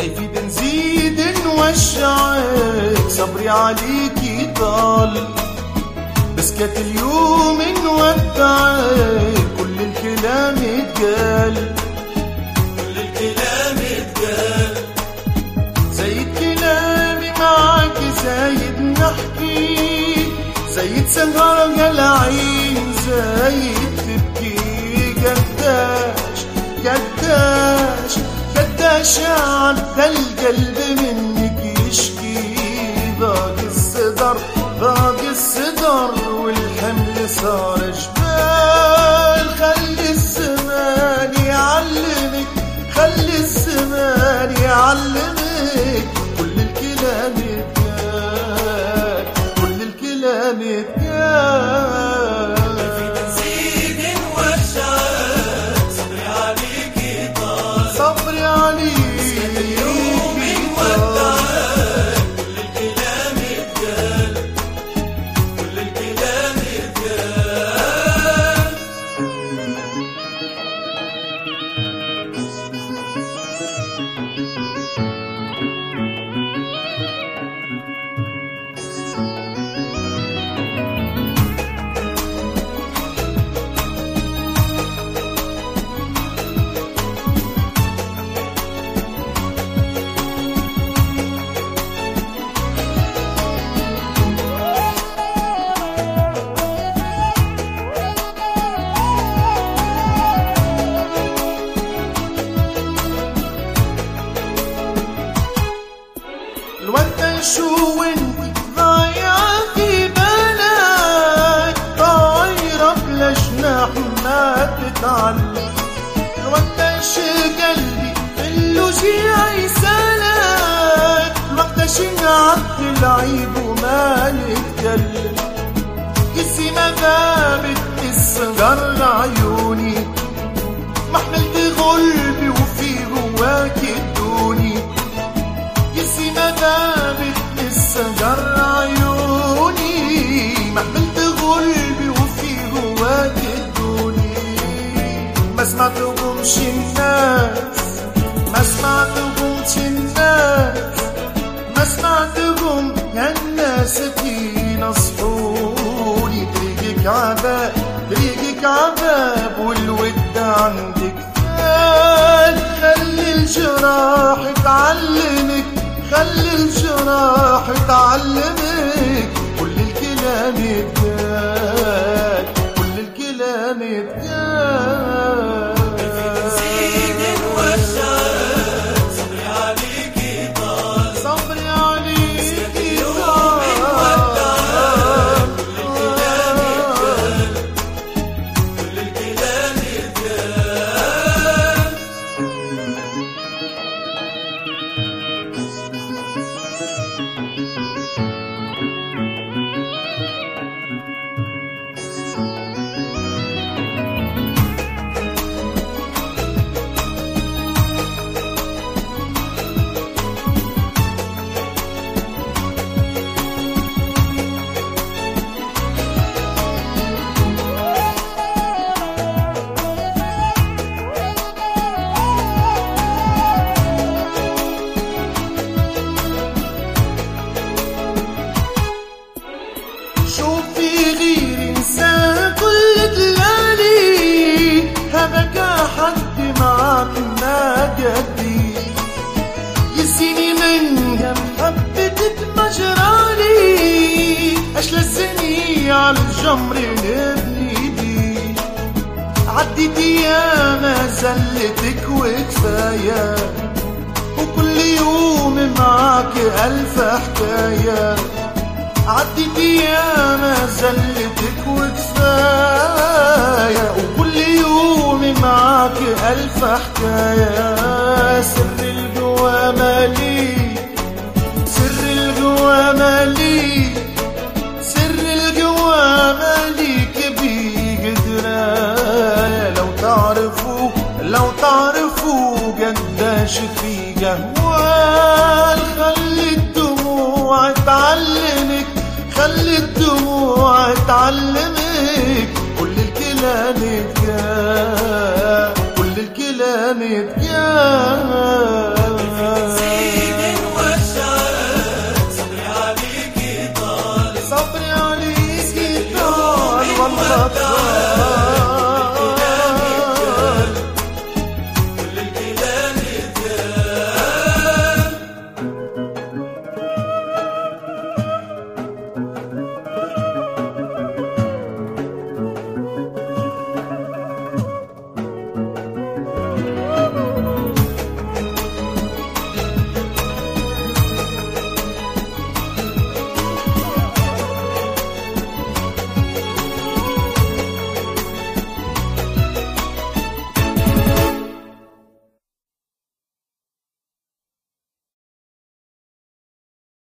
هيفيد نزيد نوجعك، صبري عليكي ضل، بس كانت اليوم نودعك، كل الكلام اتقال، كل الكلام اتقال، زايد كلامي معك، زايد نحكي، زايد سهر العين، زايد تبكي، قداش قداش قداش عدى القلب منك يشكي، باقي الصدر باقي الصدر والحمل صار جبال، خلي الزمان يعلمك، خلي الزمان يعلمك، كل الكلام اتقال، كل الكلام اتقال، نزيد نوجعك، صبري عليكي طال، صبري عليك اليوم نودعك، كل الكلام اتقال، كل الكلام اتقال. الوقت شو وانت ضايعة في بالك، طايرة بلا جناح ما تتعلق، الوقت شو قلبي اللوجيع يسالك، الوقت شو نعد العيب وما نتكلم، قسي ما ذابت الصغر عيوني، ما حملت غلبي وفي هواك الدوني، قسي ما ذابت الصغر عيوني، ما حملت غلبي وفي هواك الدوني، ما سمعتهمش الناس، ما سمعتهمش الناس، ما سمعتهم يا الناس نصحوني، طريقك عذاب طريقك عذاب والود عندك ثقال، خلي الجراح تعلمك، خلي الجراح تعلمك، كل الكلام اتقال، كل الكلام اتقال، نزيد نوجعك، صبري عليكي طال، صبري عليكي اليوم نودعك، كل الكلام اتقال، كل الكلام اتقال. شوفي غير انسان كل دلالي، هبكى حد معاك ما قدي، يسيني من محبتك مجرالي، اش لزني على الجمر نبني بي، عديتي يا ما زلتك وكفايه، وكل يوم معاك الف حكايه، عديتي يا ما زلتك وكفاية، وكل يوم معاك ألف حكاية، سر الجوا مالي، سر الجوا مالي، سر الجوا ماليك بيه دراية، لو تعرفوا قداش في قهوال، خلي الدموع تعلمك، خلي الدموع تعلمك، كل الكلام اتقال، كل الكلام اتقال.